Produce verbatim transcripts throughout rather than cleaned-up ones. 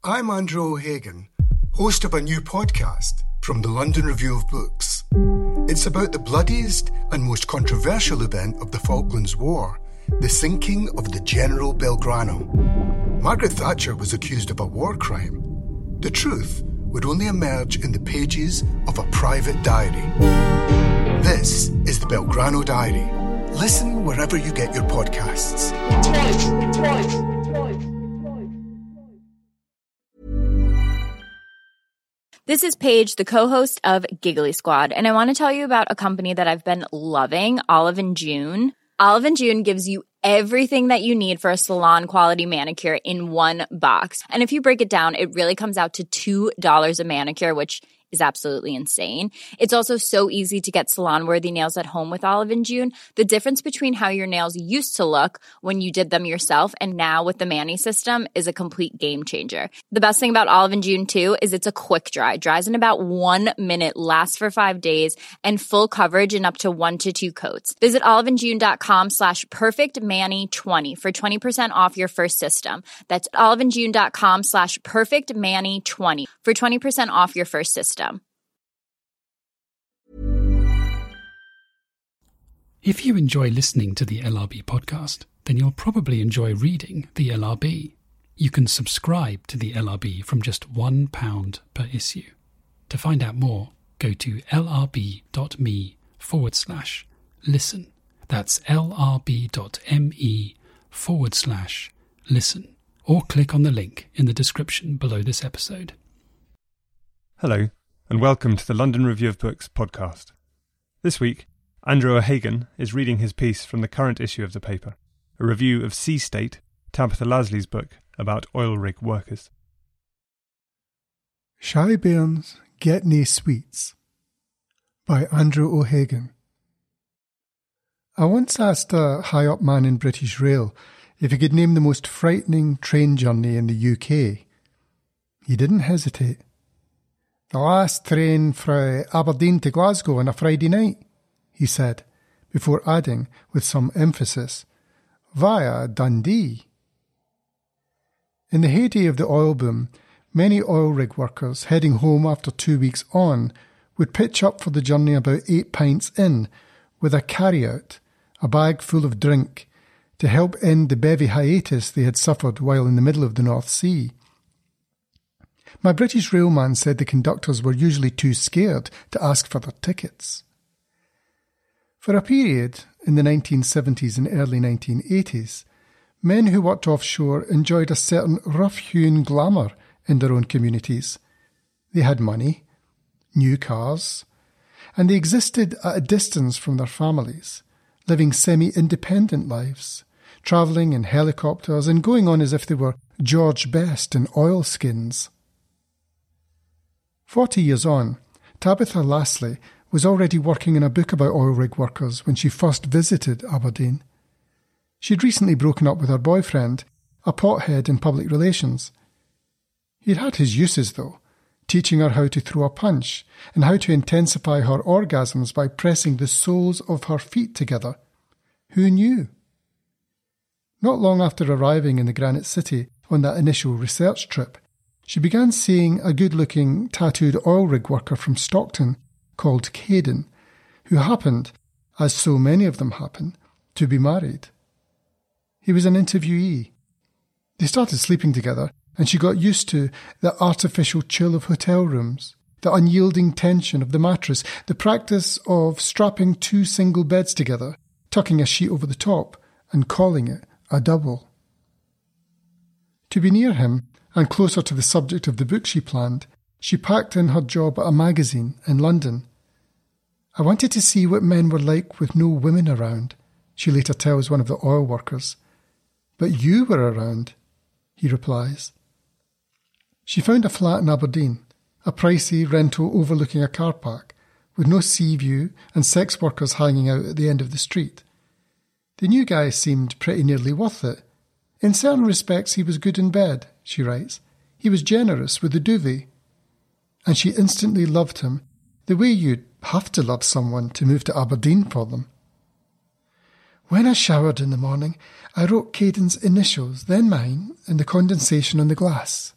I'm Andrew O'Hagan, host of a new podcast from the London Review of Books. It's about the bloodiest and most controversial event of the Falklands War, the sinking of the General Belgrano. Margaret Thatcher was accused of a war crime. The truth would only emerge in the pages of a private diary. This is the Belgrano Diary. Listen wherever you get your podcasts. Twice, twice, twice, twice. This is Paige, the co-host of Giggly Squad, and I want to tell you about a company that I've been loving, Olive and June. Olive and June gives you everything that you need for a salon-quality manicure in one box. And if you break it down, it really comes out to two dollars a manicure, which is absolutely insane. It's also so easy to get salon-worthy nails at home with Olive and June. The difference between how your nails used to look when you did them yourself and now with the Mani system is a complete game changer. The best thing about Olive and June, too, is it's a quick dry. Dries in about one minute, lasts for five days, and full coverage in up to one to two coats. Visit oliveandjune.com slash perfectmani20 for twenty percent off your first system. That's oliveandjune.com slash perfectmani20 for twenty percent off your first system. If you enjoy listening to the L R B podcast, then you'll probably enjoy reading the L R B. You can subscribe to the L R B from just one pound per issue. To find out more, go to lrb.me forward slash listen. That's lrb.me forward slash listen. Or click on the link in the description below this episode. Hello, and welcome to the London Review of Books podcast. This week, Andrew O'Hagan is reading his piece from the current issue of the paper, a review of Sea State, Tabitha Lasley's book about oil rig workers. Shy Bairns Get Nae Sweets by Andrew O'Hagan. I once asked a high-up man in British Rail if he could name the most frightening train journey in the U K. He didn't hesitate. The last train frae Aberdeen to Glasgow on a Friday night, he said, before adding, with some emphasis, via Dundee. In the heyday of the oil boom, many oil rig workers heading home after two weeks on would pitch up for the journey about eight pints in, with a carry-out, a bag full of drink, to help end the bevy hiatus they had suffered while in the middle of the North Sea. My British railman said the conductors were usually too scared to ask for their tickets. For a period, in the nineteen seventies and early nineteen eighties, men who worked offshore enjoyed a certain rough-hewn glamour in their own communities. They had money, new cars, and they existed at a distance from their families, living semi-independent lives, travelling in helicopters and going on as if they were George Best in oilskins. Forty years on, Tabitha Lasley was already working in a book about oil rig workers when she first visited Aberdeen. She'd recently broken up with her boyfriend, a pothead in public relations. He'd had his uses, though, teaching her how to throw a punch and how to intensify her orgasms by pressing the soles of her feet together. Who knew? Not long after arriving in the Granite City on that initial research trip, she began seeing a good-looking, tattooed oil rig worker from Stockton called Caden, who happened, as so many of them happen, to be married. He was an interviewee. They started sleeping together, and she got used to the artificial chill of hotel rooms, the unyielding tension of the mattress, the practice of strapping two single beds together, tucking a sheet over the top, and calling it a double. To be near him, and closer to the subject of the book she planned, she packed in her job at a magazine in London. I wanted to see what men were like with no women around, she later tells one of the oil workers. But you were around, he replies. She found a flat in Aberdeen, a pricey rental overlooking a car park, with no sea view and sex workers hanging out at the end of the street. The new guy seemed pretty nearly worth it. In certain respects he was good in bed, she writes. He was generous with the duvet. And she instantly loved him, the way you'd have to love someone to move to Aberdeen for them. When I showered in the morning, I wrote Caden's initials, then mine, in the condensation on the glass.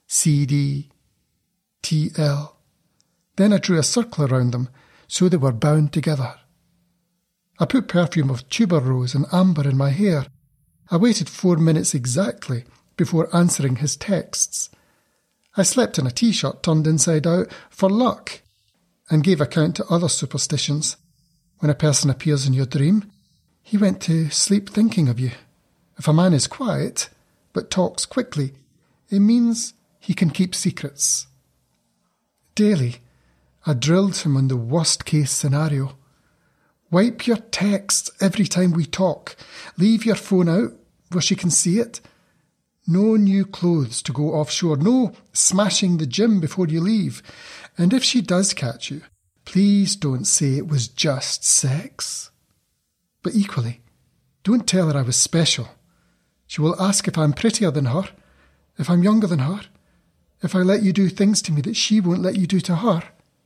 C D, T L. Then I drew a circle around them so they were bound together. I put perfume of tuberose and amber in my hair. I waited four minutes exactly before answering his texts. I slept in a t-shirt turned inside out for luck and gave account to other superstitions. When a person appears in your dream, he went to sleep thinking of you. If a man is quiet but talks quickly, it means he can keep secrets. Daily, I drilled him on the worst-case scenario. Wipe your texts every time we talk. Leave your phone out where she can see it. No new clothes to go offshore. No smashing the gym before you leave. And if she does catch you, please don't say it was just sex. But equally, don't tell her I was special. She will ask if I'm prettier than her, if I'm younger than her, if I let you do things to me that she won't let you do to her.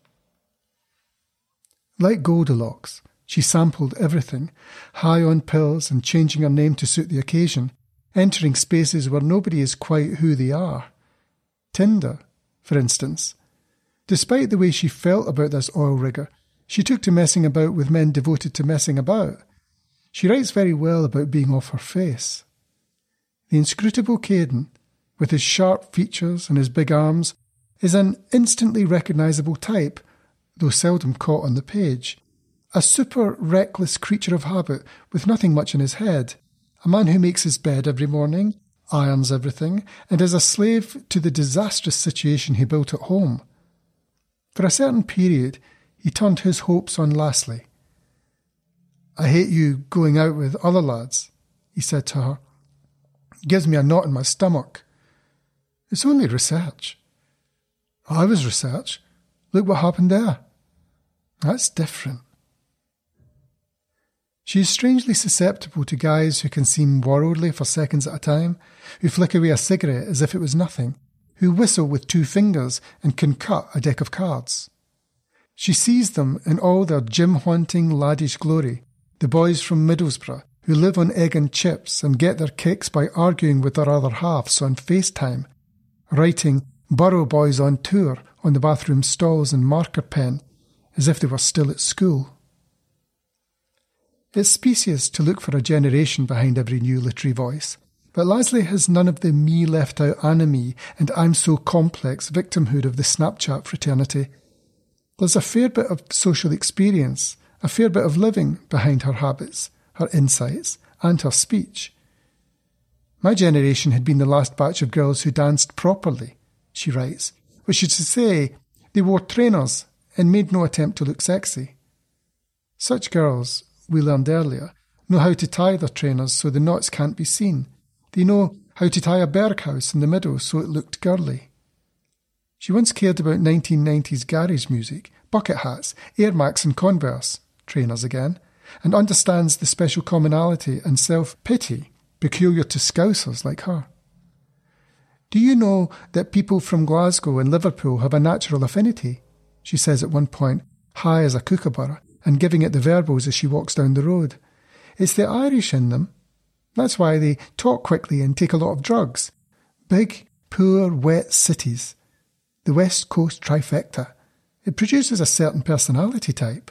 Like Goldilocks, she sampled everything, high on pills and changing her name to suit the occasion, entering spaces where nobody is quite who they are. Tinder, for instance. Despite the way she felt about this oil rigger, she took to messing about with men devoted to messing about. She writes very well about being off her face. The inscrutable Caden, with his sharp features and his big arms, is an instantly recognisable type, though seldom caught on the page. A super reckless creature of habit with nothing much in his head. A man who makes his bed every morning, irons everything, and is a slave to the disastrous situation he built at home. For a certain period, he turned his hopes on Laslie. "I hate you going out with other lads," he said to her. "It gives me a knot in my stomach." "It's only research." "I was research. Look what happened there." "That's different." She is strangely susceptible to guys who can seem worldly for seconds at a time, who flick away a cigarette as if it was nothing, who whistle with two fingers and can cut a deck of cards. She sees them in all their gym-haunting laddish glory, the boys from Middlesbrough who live on egg and chips and get their kicks by arguing with their other halves on FaceTime, writing Borough Boys on Tour on the bathroom stalls and marker pen as if they were still at school. It's specious to look for a generation behind every new literary voice, but Laslie has none of the me-left-out anime and I'm so complex victimhood of the Snapchat fraternity. There's a fair bit of social experience, a fair bit of living behind her habits, her insights, and her speech. My generation had been the last batch of girls who danced properly, she writes, which is to say, they wore trainers and made no attempt to look sexy. Such girls, we learned earlier, know how to tie their trainers so the knots can't be seen. They know how to tie a berghouse in the middle so it looked girly. She once cared about nineteen nineties garage music, bucket hats, Air Max and Converse, trainers again, and understands the special commonality and self-pity peculiar to Scousers like her. "Do you know that people from Glasgow and Liverpool have a natural affinity?" she says at one point, high as a kookaburra, and giving it the verbals as she walks down the road. "It's the Irish in them. That's why they talk quickly and take a lot of drugs. Big, poor, wet cities. The West Coast trifecta. It produces a certain personality type."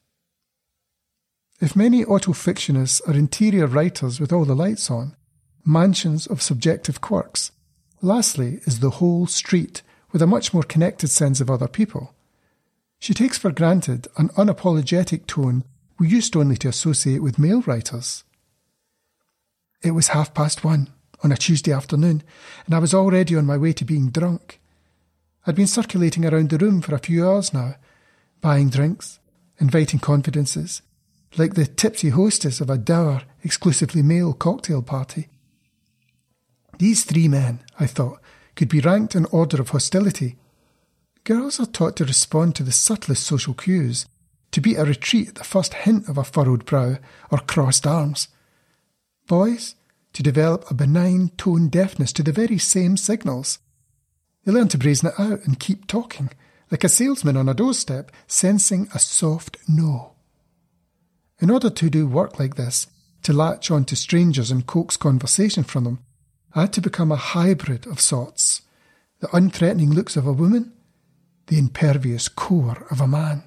If many autofictionists are interior writers with all the lights on, mansions of subjective quirks, Laslie is the whole street with a much more connected sense of other people. She takes for granted an unapologetic tone we used only to associate with male writers. "It was half past one on a Tuesday afternoon, and I was already on my way to being drunk. I'd been circulating around the room for a few hours now, buying drinks, inviting confidences, like the tipsy hostess of a dour, exclusively male cocktail party. These three men, I thought, could be ranked in order of hostility. Girls are taught to respond to the subtlest social cues, to beat a retreat at the first hint of a furrowed brow or crossed arms. Boys, to develop a benign tone deafness to the very same signals. They learn to brazen it out and keep talking, like a salesman on a doorstep, sensing a soft no. In order to do work like this, to latch on to strangers and coax conversation from them, I had to become a hybrid of sorts, the unthreatening looks of a woman, the impervious core of a man.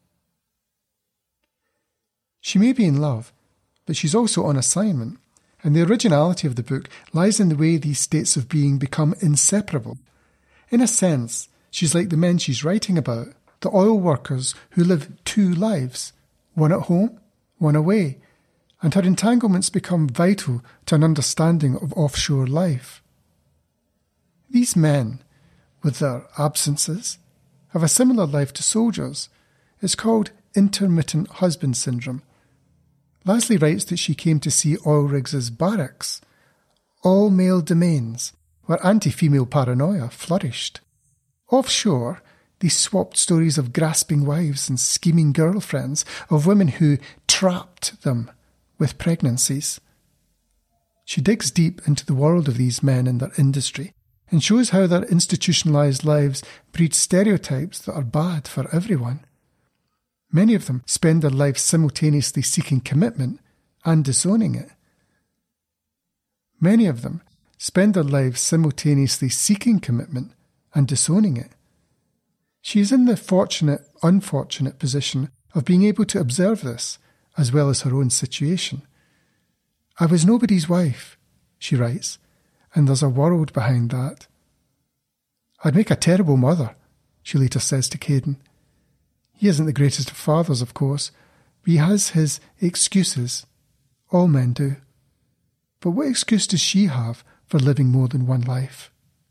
She may be in love, but she's also on assignment, and the originality of the book lies in the way these states of being become inseparable. In a sense, she's like the men she's writing about, the oil workers who live two lives, one at home, one away, and her entanglements become vital to an understanding of offshore life. These men, with their absences, have a similar life to soldiers. It's called intermittent husband syndrome. Leslie writes that she came to see oil rigs as barracks, all-male domains where anti-female paranoia flourished. Offshore, they swapped stories of grasping wives and scheming girlfriends, of women who trapped them with pregnancies. She digs deep into the world of these men and their industry and shows how their institutionalised lives breed stereotypes that are bad for everyone. Many of them spend their lives simultaneously seeking commitment and disowning it. Many of them spend their lives simultaneously seeking commitment and disowning it. She is in the fortunate, unfortunate position of being able to observe this, as well as her own situation. I was nobody's wife, she writes, and there's a world behind that. I'd make a terrible mother, she later says to Caden. He isn't the greatest of fathers, of course, but he has his excuses. All men do. But what excuse does she have for living more than one life?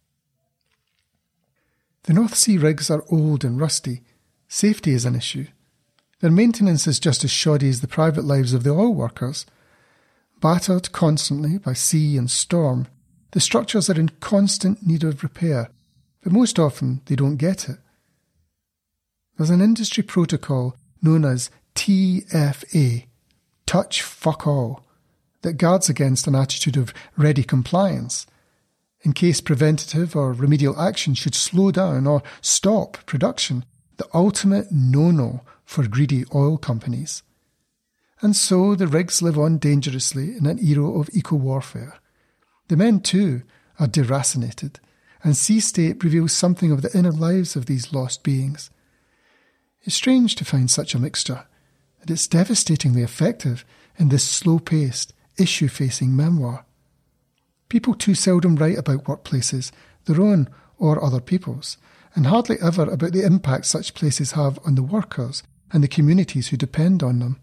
The North Sea rigs are old and rusty. Safety is an issue. Their maintenance is just as shoddy as the private lives of the oil workers. Battered constantly by sea and storm, the structures are in constant need of repair, but most often they don't get it. There's an industry protocol known as T F A, Touch Fuck All, that guards against an attitude of ready compliance, in case preventative or remedial action should slow down or stop production, the ultimate no-no for greedy oil companies. And so the rigs live on dangerously in an era of eco-warfare. The men, too, are deracinated, and Sea State reveals something of the inner lives of these lost beings. It's strange to find such a mixture, and it's devastatingly effective in this slow-paced, issue-facing memoir. People too seldom write about workplaces, their own or other people's, and hardly ever about the impact such places have on the workers and the communities who depend on them.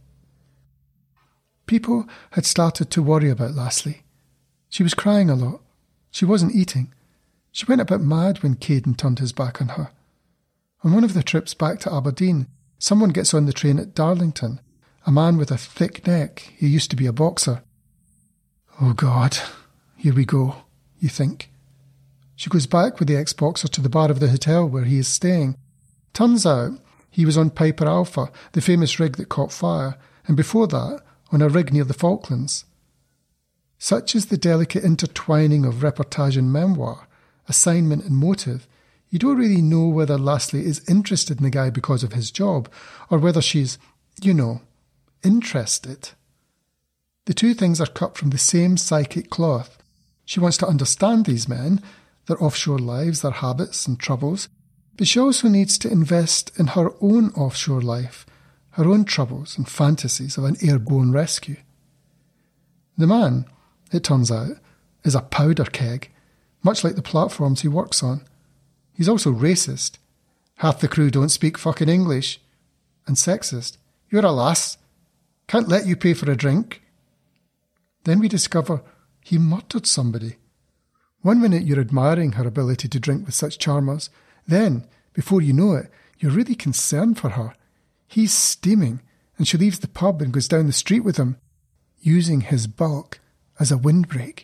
People had started to worry about Leslie. She was crying a lot. She wasn't eating. She went a bit mad when Caden turned his back on her. On one of the trips back to Aberdeen, someone gets on the train at Darlington, a man with a thick neck who used to be a boxer. Oh God, here we go, you think. She goes back with the ex-boxer to the bar of the hotel where he is staying. Turns out he was on Piper Alpha, the famous rig that caught fire, and before that, on a rig near the Falklands. Such is the delicate intertwining of reportage and memoir, assignment and motive. You don't really know whether Leslie is interested in the guy because of his job, or whether she's, you know, interested. The two things are cut from the same psychic cloth. She wants to understand these men, their offshore lives, their habits and troubles, but she also needs to invest in her own offshore life, her own troubles and fantasies of an airborne rescue. The man, it turns out, is a powder keg, much like the platforms he works on. He's also racist. Half the crew don't speak fucking English. And sexist. You're a lass. Can't let you pay for a drink. Then we discover he murdered somebody. One minute you're admiring her ability to drink with such charmers. Then, before you know it, you're really concerned for her. He's steaming, and she leaves the pub and goes down the street with him, using his bulk as a windbreak.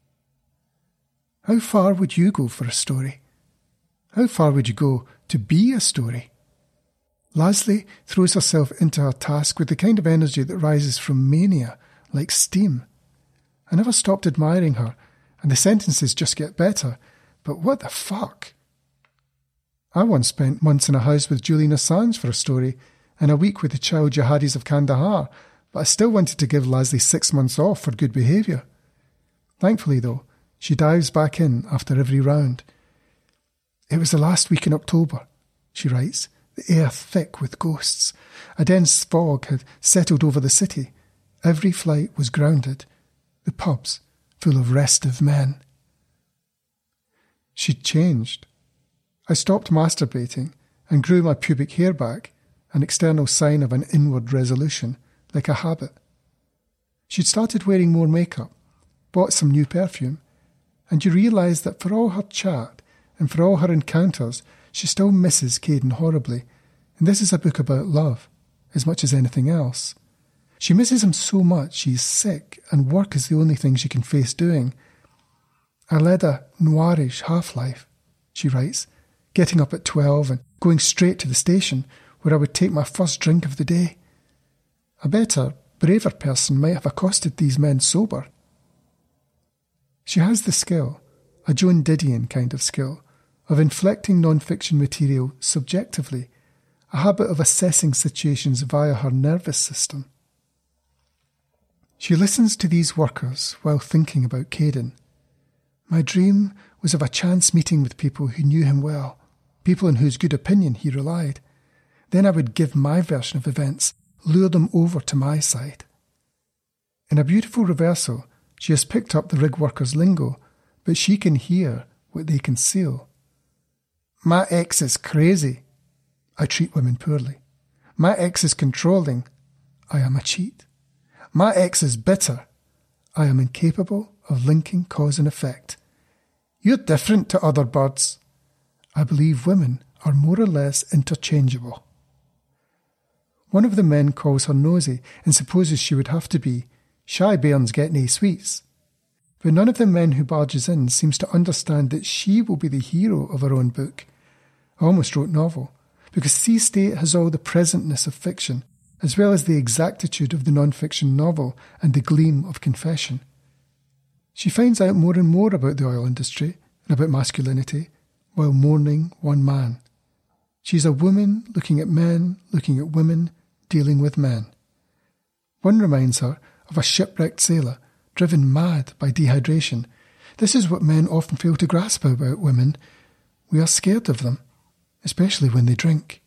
How far would you go for a story? How far would you go to be a story? Leslie throws herself into her task with the kind of energy that rises from mania, like steam. I never stopped admiring her, and the sentences just get better, but what the fuck? I once spent months in a house with Julian Assange for a story, and a week with the child jihadis of Kandahar, but I still wanted to give Leslie six months off for good behaviour. Thankfully, though, she dives back in after every round. It was the last week in October, she writes, the air thick with ghosts. A dense fog had settled over the city. Every flight was grounded. The pubs full of restive men. She'd changed. I stopped masturbating and grew my pubic hair back, an external sign of an inward resolution, like a habit. She'd started wearing more makeup, bought some new perfume, and you realise that for all her chat and for all her encounters, she still misses Caden horribly, and this is a book about love, as much as anything else. She misses him so much she's sick, and work is the only thing she can face doing. I led a noirish half-life, she writes, getting up at twelve and going straight to the station, where I would take my first drink of the day. A better, braver person might have accosted these men sober. She has the skill, a Joan Didion kind of skill, of inflecting non-fiction material subjectively, a habit of assessing situations via her nervous system. She listens to these workers while thinking about Caden. My dream was of a chance meeting with people who knew him well, people in whose good opinion he relied. Then I would give my version of events, lure them over to my side. In a beautiful reversal, she has picked up the rig workers' lingo, but she can hear what they conceal. My ex is crazy. I treat women poorly. My ex is controlling. I am a cheat. My ex is bitter. I am incapable of linking cause and effect. You're different to other birds. I believe women are more or less interchangeable. One of the men calls her nosy and supposes she would have to be. Shy bairns get nae sweets. But none of the men who barges in seems to understand that she will be the hero of her own book. I almost wrote novel, because Sea State has all the presentness of fiction, as well as the exactitude of the non-fiction novel and the gleam of confession. She finds out more and more about the oil industry and about masculinity, while mourning one man. She's a woman looking at men, looking at women, dealing with men. One reminds her of a shipwrecked sailor, driven mad by dehydration. This is what men often fail to grasp about women. We are scared of them, especially when they drink.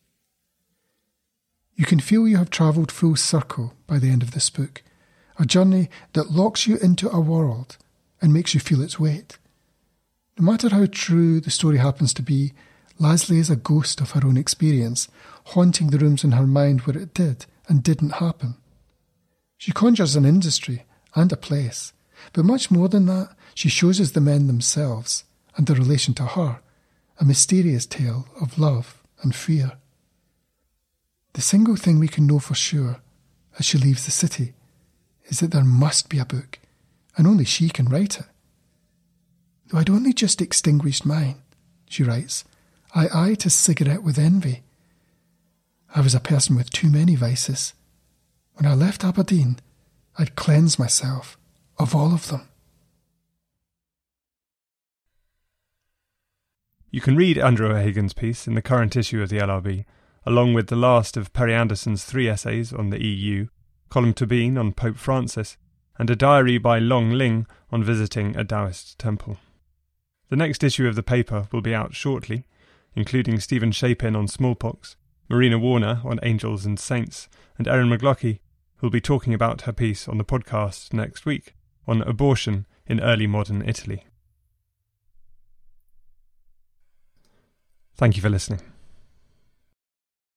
You can feel you have travelled full circle by the end of this book, a journey that locks you into a world and makes you feel its weight. No matter how true the story happens to be, Lasley is a ghost of her own experience, haunting the rooms in her mind where it did and didn't happen. She conjures an industry and a place, but much more than that, she shows us the men themselves and their relation to her, a mysterious tale of love and fear. The single thing we can know for sure as she leaves the city is that there must be a book, and only she can write it. Though I'd only just extinguished mine, she writes, I eyed his cigarette with envy. I was a person with too many vices. When I left Aberdeen, I'd cleansed myself of all of them. You can read Andrew O'Hagan's piece in the current issue of the L R B, along with the last of Perry Anderson's three essays on the E U, Column to Bean on Pope Francis, and a diary by Long Ling on visiting a Taoist temple. The next issue of the paper will be out shortly, including Stephen Shapin on smallpox, Marina Warner on angels and saints, and Erin McLaughlin, who'll be talking about her piece on the podcast next week on abortion in early modern Italy. Thank you for listening.